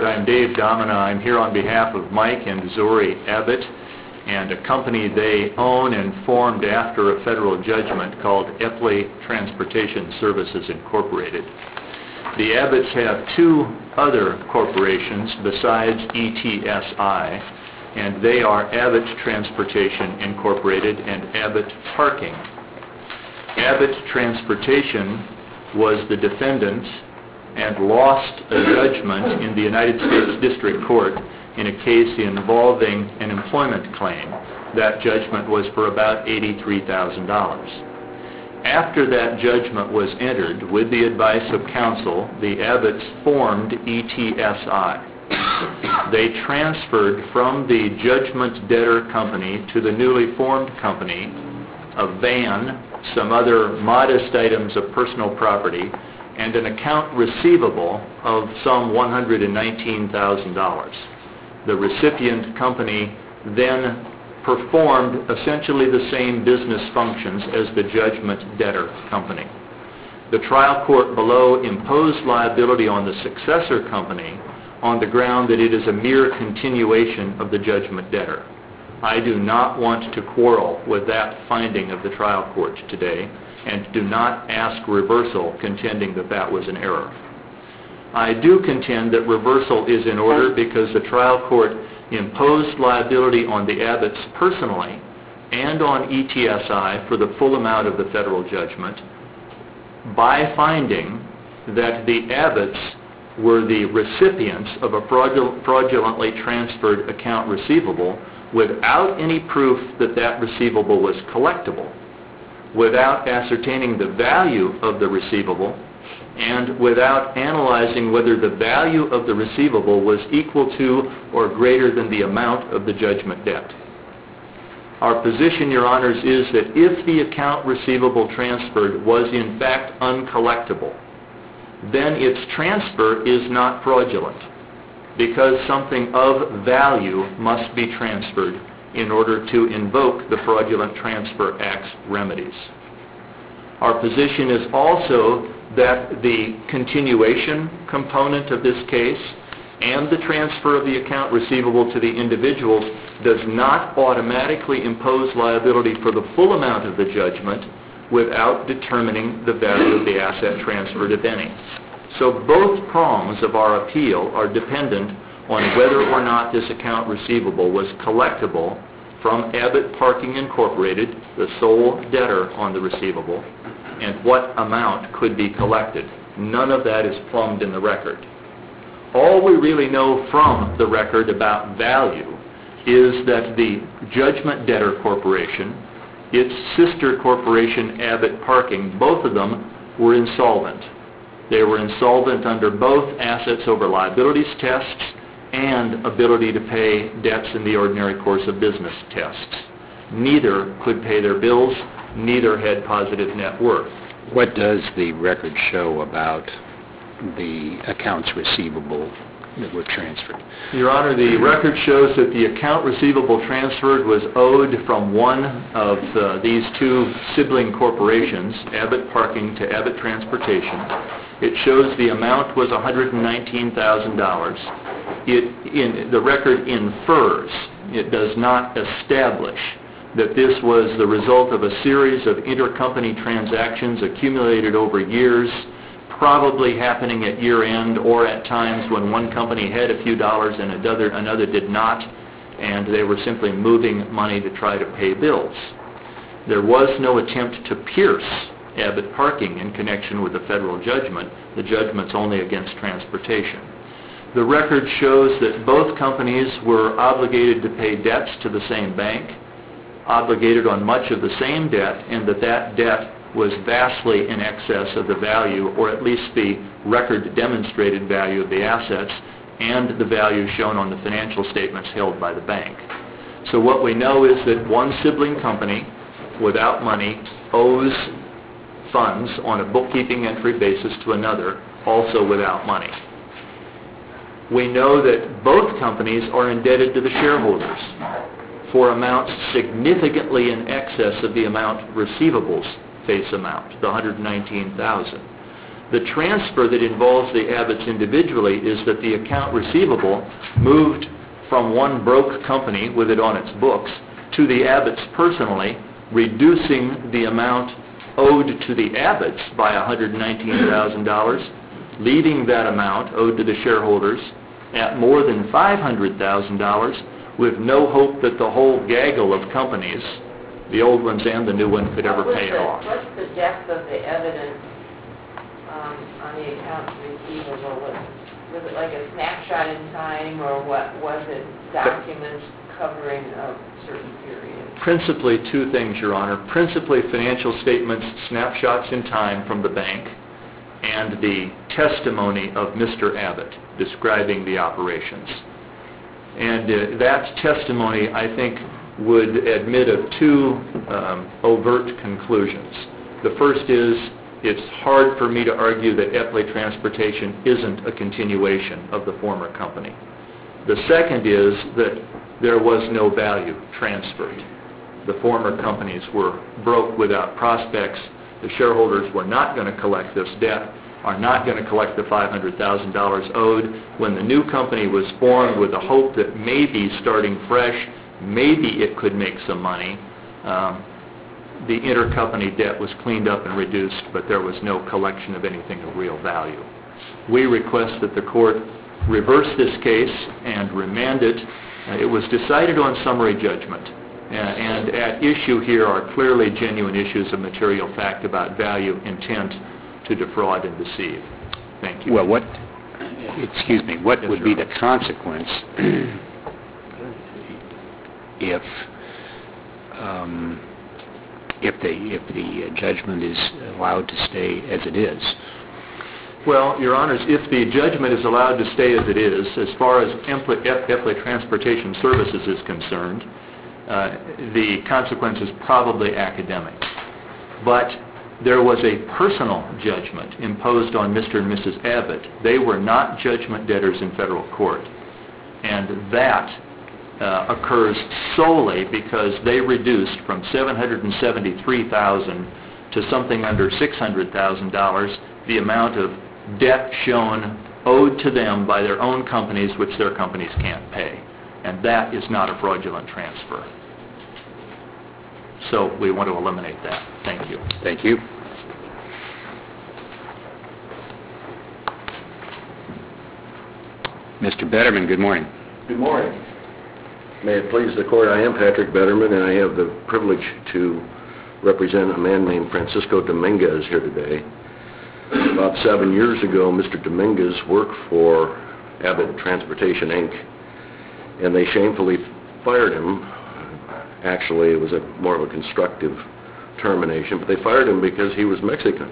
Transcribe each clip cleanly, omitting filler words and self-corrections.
I'm Dave Domina. I'm here on behalf of Mike and Zori Abbott and a company they own and formed after a federal judgment called Epley Transportation Services Incorporated. The Abbotts have two other corporations besides ETSI, and they are Abbott Transportation Incorporated and Abbott Parking. Abbott Transportation was the defendant and lost a judgment in the United States District Court in a case involving an employment claim. That judgment was for about $83,000. After that judgment was entered, with the advice of counsel, the Abbotts formed ETSI. They transferred from the judgment debtor company to the newly formed company a van, some other modest items of personal property, and an account receivable of some $119,000. The recipient company then performed essentially the same business functions as the judgment debtor company. The trial court below imposed liability on the successor company on the ground that it is a mere continuation of the judgment debtor. I do not want to quarrel with that finding of the trial court today and do not ask reversal, contending that that was an error. I do contend that reversal is in order because the trial court imposed liability on the Abbotts personally and on ETSI for the full amount of the federal judgment by finding that the Abbotts were the recipients of a fraudulently transferred account receivable without any proof that that receivable was collectible, without ascertaining the value of the receivable, and without analyzing whether the value of the receivable was equal to or greater than the amount of the judgment debt. Our position, Your Honors, is that if the account receivable transferred was in fact uncollectible, then its transfer is not fraudulent, because something of value must be transferred in order to invoke the Fraudulent Transfer Act's remedies. Our position is also that the continuation component of this case and the transfer of the account receivable to the individuals does not automatically impose liability for the full amount of the judgment without determining the value of the asset transferred, if any. So both prongs of our appeal are dependent on whether or not this account receivable was collectible from Abbott Parking Incorporated, the sole debtor on the receivable, and what amount could be collected. None of that is plumbed in the record. All we really know from the record about value is that the judgment debtor corporation, its sister corporation Abbott Parking, both of them were insolvent. They were insolvent under both assets over liabilities tests and ability to pay debts in the ordinary course of business tests. Neither could pay their bills, neither had positive net worth. What does the record show about the accounts receivable that were transferred? Your Honor, the record shows that the account receivable transferred was owed from one of these two sibling corporations, Abbott Parking to Abbott Transportation. It shows the amount was $119,000. The record infers, it does not establish, that this was the result of a series of intercompany transactions accumulated over years, probably happening at year end or at times when one company had a few dollars and another did not, and they were simply moving money to try to pay bills. There was no attempt to pierce Abbott Parking in connection with the federal judgment. The judgment's only against transportation. The record shows that both companies were obligated to pay debts to the same bank, obligated on much of the same debt, and that debt was vastly in excess of the value, or at least the record demonstrated value of the assets and the value shown on the financial statements held by the bank. So what we know is that one sibling company without money owes funds on a bookkeeping entry basis to another, also without money. We know that both companies are indebted to the shareholders for amounts significantly in excess of the amount receivables face amount, the $119,000. The transfer that involves the Abbotts individually is that the account receivable moved from one broke company with it on its books to the Abbotts personally, reducing the amount owed to the Abbotts by $119,000, leaving that amount owed to the shareholders at more than $500,000, with no hope that the whole gaggle of companies, the old ones and the new one, could ever pay it off. What's the depth of the evidence on the accounts receivable? Was it like a snapshot in time, or what was it, documents covering a certain period? Principally two things, Your Honor. Principally financial statements, snapshots in time from the bank, and the testimony of Mr. Abbott describing the operations. And that testimony, I think, would admit of two overt conclusions. The first is, it's hard for me to argue that Epley Transportation isn't a continuation of the former company. The second is that there was no value transferred. The former companies were broke without prospects. The shareholders were not going to collect this debt, are not going to collect the $500,000 owed. When the new company was formed with the hope that maybe starting fresh, maybe it could make some money, the intercompany debt was cleaned up and reduced, but there was no collection of anything of real value. We request that the court reverse this case and remand it. It was decided on summary judgment, and at issue here are clearly genuine issues of material fact about value, intent to defraud and deceive. Thank you. Well, what would be the consequence if the judgment is allowed to stay as it is? Well, Your Honors, if the judgment is allowed to stay as it is, as far as Epley Transportation Services is concerned, the consequence is probably academic. But there was a personal judgment imposed on Mr. and Mrs. Abbott. They were not judgment debtors in federal court. And that occurs solely because they reduced from $773,000 to something under $600,000 the amount of debt shown owed to them by their own companies, which their companies can't pay. And that is not a fraudulent transfer. So we want to eliminate that. Thank you. Thank you. Mr. Betterman, good morning. Good morning. May it please the court, I am Patrick Betterman, and I have the privilege to represent a man named Francisco Dominguez here today. About 7 years ago, Mr. Dominguez worked for Abbott Transportation, Inc., and they shamefully fired him. Actually, it was more of a constructive termination, but they fired him because he was Mexican.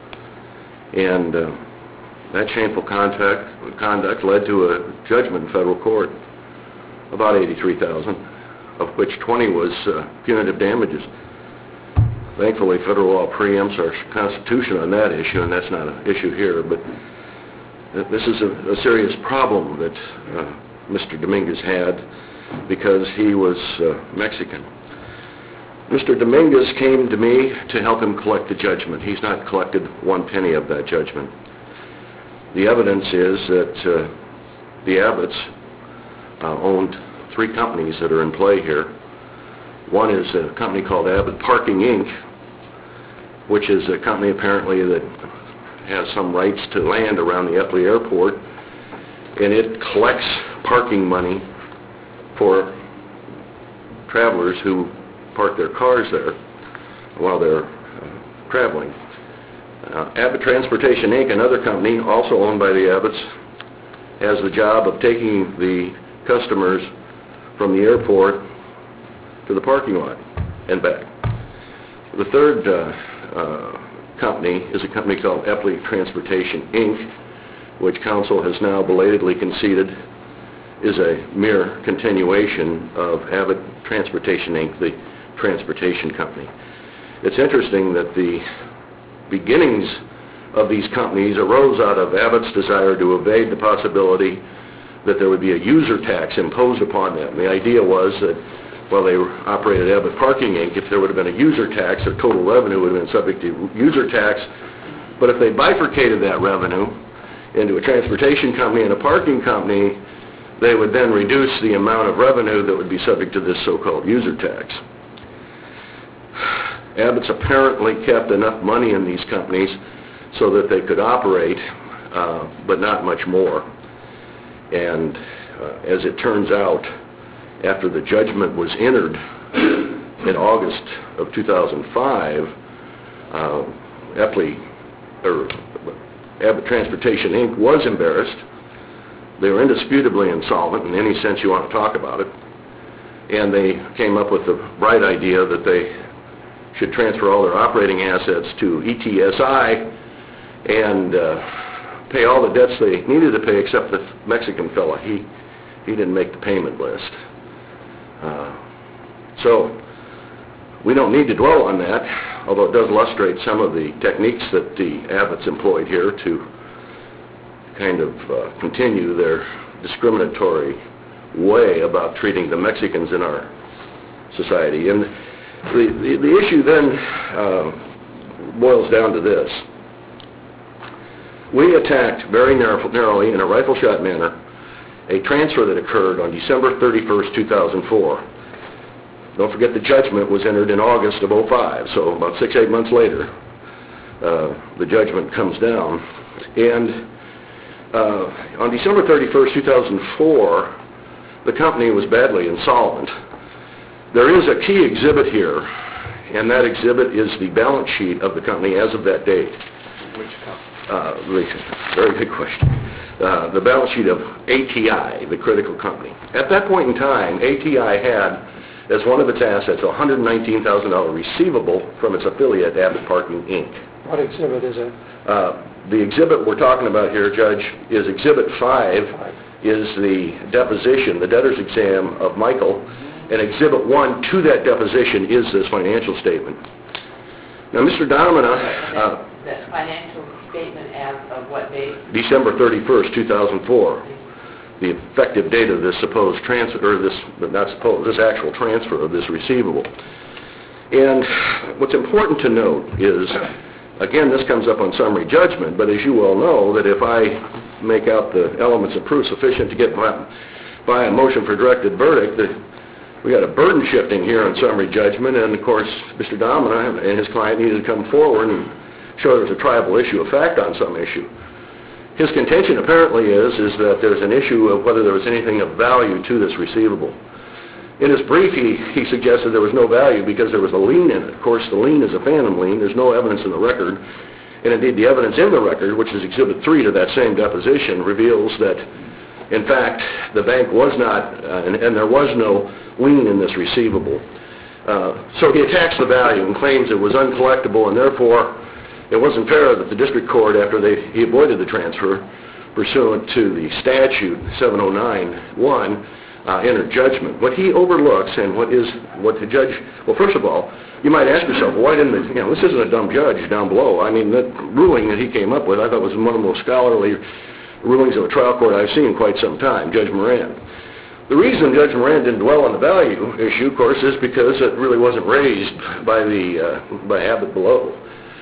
And that shameful conduct led to a judgment in federal court, about $83,000, of which 20 was punitive damages. Thankfully, federal law preempts our Constitution on that issue, and that's not an issue here, but this is a serious problem that Mr. Dominguez had because he was Mexican. Mr. Dominguez came to me to help him collect the judgment. He's not collected one penny of that judgment. The evidence is that the Abbotts owned three companies that are in play here. One is a company called Abbott Parking, Inc., which is a company apparently that has some rights to land around the Epley Airport, and it collects parking money for travelers who park their cars there while they're traveling. Abbott Transportation, Inc., another company also owned by the Abbotts, has the job of taking the customers from the airport to the parking lot and back. The third company is a company called Epley Transportation, Inc., which counsel has now belatedly conceded is a mere continuation of Abbott Transportation, Inc., the transportation company. It's interesting that the beginnings of these companies arose out of Abbott's desire to evade the possibility that there would be a user tax imposed upon them. The idea was that while they operated Abbott Parking, Inc., if there would have been a user tax, their total revenue would have been subject to user tax, But if they bifurcated that revenue into a transportation company and a parking company, they would then reduce the amount of revenue that would be subject to this so-called user tax. Abbott's apparently kept enough money in these companies so that they could operate, but not much more. And as it turns out, after the judgment was entered in August of 2005, Abbott Transportation Inc. was embarrassed. They were indisputably insolvent in any sense you want to talk about it. And they came up with the bright idea that they should transfer all their operating assets to ETSI and pay all the debts they needed to pay except the Mexican fella. He didn't make the payment list. So we don't need to dwell on that, although it does illustrate some of the techniques that the Abbotts employed here to kind of continue their discriminatory way about treating the Mexicans in our society. And the issue then boils down to this. We attacked very narrowly, in a rifle shot manner, a transfer that occurred on December 31st, 2004. Don't forget the judgment was entered in August of 05, so about 6-8 months later, the judgment comes down. And on December 31st, 2004, the company was badly insolvent. There is a key exhibit here, and that exhibit is the balance sheet of the company as of that date. Which company? Very good question. The balance sheet of ATI, the critical company. At that point in time, ATI had, as one of its assets, a $119,000 receivable from its affiliate, Abbott Parking, Inc. What exhibit is it? The exhibit we're talking about here, Judge, is Exhibit 5, is the deposition, the debtor's exam of Michael, and Exhibit 1 to that deposition is this financial statement. Now, Mr. Domina... that financial statement as of what date? December 31st, 2004. The effective date of this supposed transfer, or this actual transfer of this receivable. And what's important to note is, again, this comes up on summary judgment, but as you well know, that if I make out the elements of proof sufficient to get by a motion for directed verdict, that we got a burden shifting here on summary judgment, and of course, Mr. Domina and his client needed to come forward and show there's a triable issue of fact on some issue. His contention apparently is that there's an issue of whether there was anything of value to this receivable. In his brief, he suggested there was no value because there was a lien in it. Of course, the lien is a phantom lien. There's no evidence in the record. And indeed, the evidence in the record, which is Exhibit 3 to that same deposition, reveals that, in fact, the bank was not, and there was no lien in this receivable. So he attacks the value and claims it was uncollectible, and therefore it wasn't fair that the district court, after he avoided the transfer, pursuant to the statute 709-1, entered judgment. What he overlooks and what the judge, well, first of all, you might ask yourself, why didn't this isn't a dumb judge down below. I mean, that ruling that he came up with, I thought was one of the most scholarly rulings of a trial court I've seen in quite some time, Judge Moran. The reason Judge Moran didn't dwell on the value issue, of course, is because it really wasn't raised by Abbott below.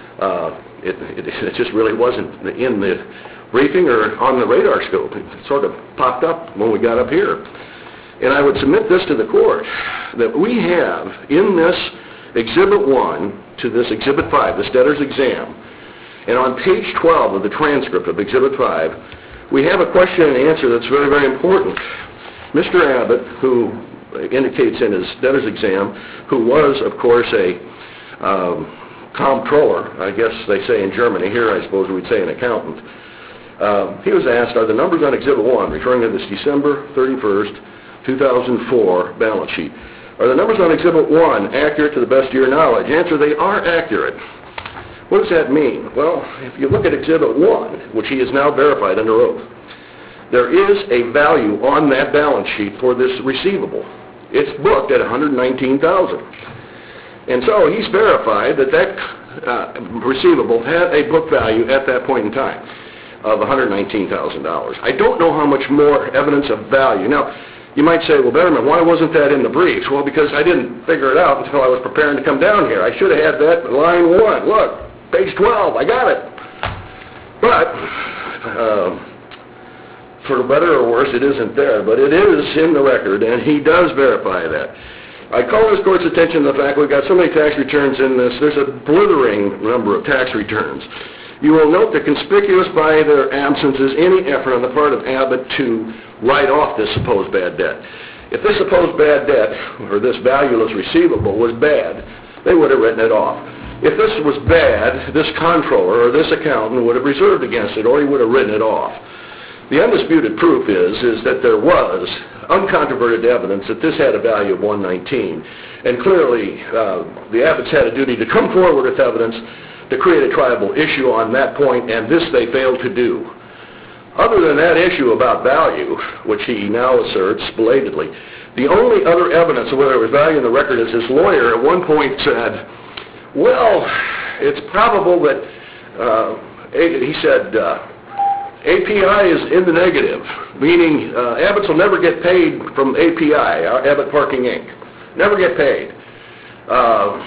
It just really wasn't in the briefing or on the radar scope. It sort of popped up when we got up here. And I would submit this to the court, that we have in this Exhibit 1 to this Exhibit 5, this debtor's exam, and on page 12 of the transcript of Exhibit 5, we have a question and answer that's very, very important. Mr. Abbott, who indicates in his debtor's exam, who was, of course, a comptroller, I guess they say in Germany, here I suppose we'd say an accountant, he was asked, are the numbers on Exhibit 1, referring to this December 31st, 2004 balance sheet, are the numbers on Exhibit 1 accurate to the best of your knowledge? Answer, they are accurate. What does that mean? Well, if you look at Exhibit 1, which he has now verified under oath, there is a value on that balance sheet for this receivable. It's booked at $119,000. And so he's verified that receivable had a book value at that point in time of $119,000. I don't know how much more evidence of value. Now, you might say, well, Betterman, why wasn't that in the briefs? Well, because I didn't figure it out until I was preparing to come down here. I should have had that line 1. Look, page 12, I got it. But, for better or worse, it isn't there, but it is in the record, and he does verify that. I call this court's attention to the fact we've got so many tax returns in this. There's a blithering number of tax returns. You will note that conspicuous by their absence is any effort on the part of Abbott to write off this supposed bad debt. If this supposed bad debt, or this valueless receivable, was bad, they would have written it off. If this was bad, this comptroller or this accountant would have reserved against it, or he would have written it off. The undisputed proof is that there was uncontroverted evidence that this had a value of $119, and clearly the Abbotts had a duty to come forward with evidence to create a triable issue on that point, and this they failed to do. Other than that issue about value, which he now asserts belatedly, the only other evidence of whether there was value in the record is his lawyer at one point said, well, it's probable that, he said, API is in the negative, meaning Abbotts will never get paid from API, Abbott Parking Inc. Never get paid. Of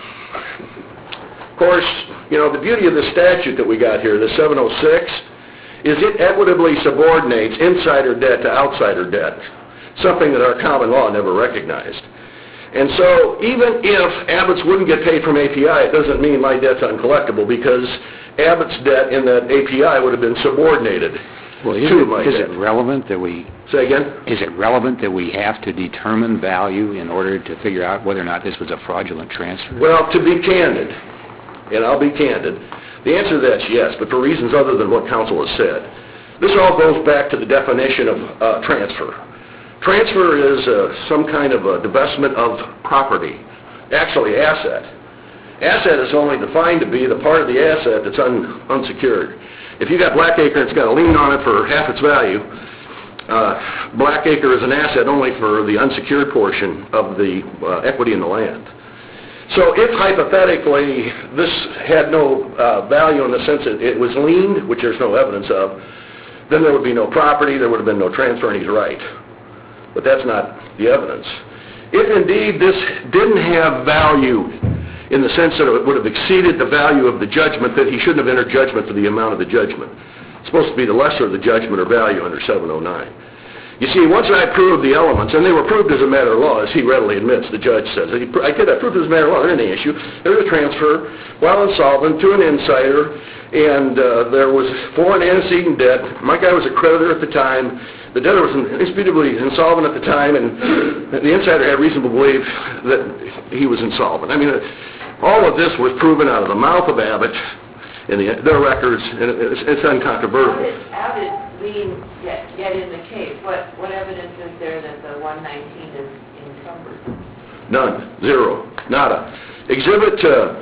course, you know, the beauty of the statute that we got here, the 706, is it equitably subordinates insider debt to outsider debt, something that our common law never recognized. And so even if Abbott's wouldn't get paid from API, it doesn't mean my debt's uncollectible, because Abbott's debt in that API would have been subordinated to my debt. Is it relevant that we... Say again? Is it relevant that we have to determine value in order to figure out whether or not this was a fraudulent transfer? Well, to be candid, and I'll be candid, the answer to that's yes, but for reasons other than what counsel has said. This all goes back to the definition of transfer. Transfer is some kind of a divestment of property, actually asset. Asset is only defined to be the part of the asset that's unsecured. If you got Blackacre and it's got a lien on it for half its value, Blackacre is an asset only for the unsecured portion of the equity in the land. So if hypothetically this had no value in the sense that it was liened, which there's no evidence of, then there would be no property, there would have been no transfer, and he's right. But that's not the evidence. If indeed this didn't have value in the sense that it would have exceeded the value of the judgment, that he shouldn't have entered judgment for the amount of the judgment. It's supposed to be the lesser of the judgment or value under 709. You see, once I proved the elements, and they were proved as a matter of law, as he readily admits, the judge says, I proved as a matter of law, there isn't any issue. There was a transfer while insolvent to an insider, and there was foreign antecedent debt. My guy was a creditor at the time. The debtor was indisputably insolvent at the time, and the insider had reason to believe that he was insolvent. I mean, all of this was proven out of the mouth of Abbott in their records, and it's uncontrovertible. How did lien get in the case? What evidence is there that the 119 is encumbered? None. Zero. Nada. Exhibit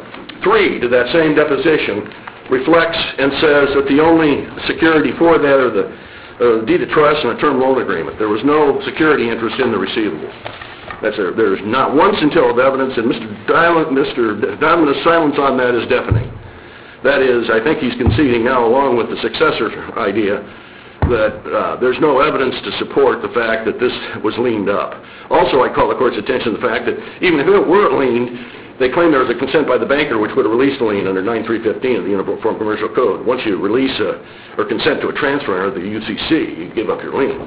3 to that same deposition reflects and says that the only security for that are the deed of trust and a term loan agreement. There was no security interest in the receivable. There's not one scintilla of evidence, and Mr. Diamond's silence on that is deafening. That is, I think he's conceding now, along with the successor idea, that there's no evidence to support the fact that this was liened up. Also, I call the court's attention to the fact that even if it weren't liened, they claim there was a consent by the banker which would have released the lien under 9315 of the Uniform Commercial Code. Once you release or consent to a transfer under the UCC, you give up your lien.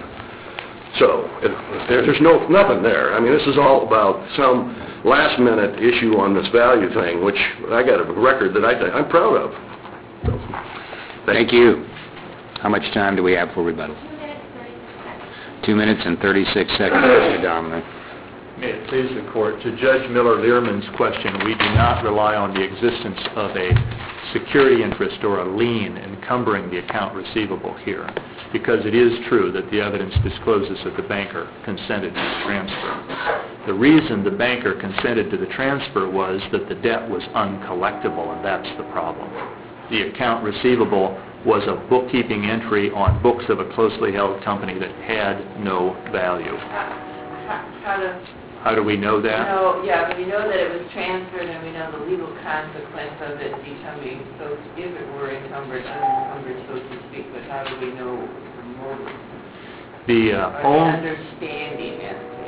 So there's nothing there. I mean, this is all about some last-minute issue on this value thing, which I got a record that I'm proud of. So, Thank you. How much time do we have for rebuttal? 2 minutes and 36 seconds, Mr. Dominic. May it please the Court, to Judge Miller-Learman's question, we do not rely on the existence of a security interest or a lien encumbering the account receivable here, because it is true that the evidence discloses that the banker consented to the transfer. The reason the banker consented to the transfer was that the debt was uncollectible, and that's the problem. The account receivable was a bookkeeping entry on books of a closely held company that had no value. How do we know that? We know that it was transferred, and we know the legal consequence of it becoming, so if it were encumbered, unencumbered, so to speak, but how do we know the motive? The understanding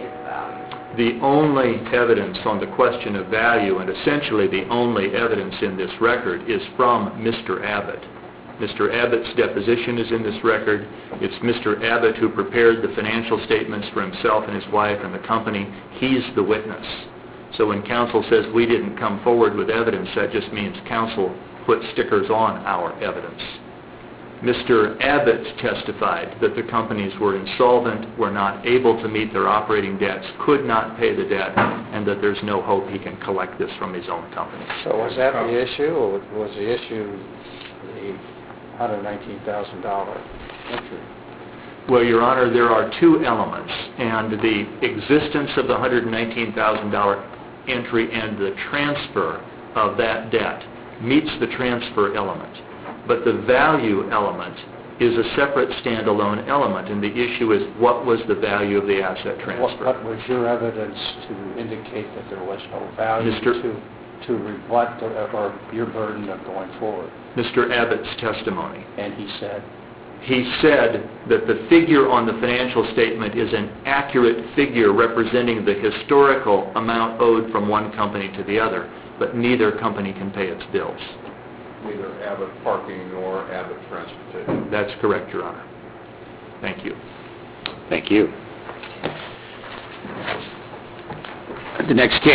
the only evidence on the question of value, and essentially the only evidence in this record, is from Mr. Abbott. Mr. Abbott's deposition is in this record. It's Mr. Abbott who prepared the financial statements for himself and his wife and the company. He's the witness. So when counsel says we didn't come forward with evidence, that just means counsel put stickers on our evidence. Mr. Abbott testified that the companies were insolvent, were not able to meet their operating debts, could not pay the debt, and that there's no hope he can collect this from his own company. So was that the issue, or was the issue the $119,000 entry? Well, Your Honor, there are two elements, and the existence of the $119,000 entry and the transfer of that debt meets the transfer element. But the value element is a separate standalone element, and the issue is what was the value of the asset transfer. What was your evidence to indicate that there was no value to rebut or your burden of going forward? Mr. Abbott's testimony. And he said? He said that the figure on the financial statement is an accurate figure representing the historical amount owed from one company to the other, but neither company can pay its bills. Neither Abbott Parking nor Abbott Transportation. That's correct, Your Honor. Thank you. Thank you. The next case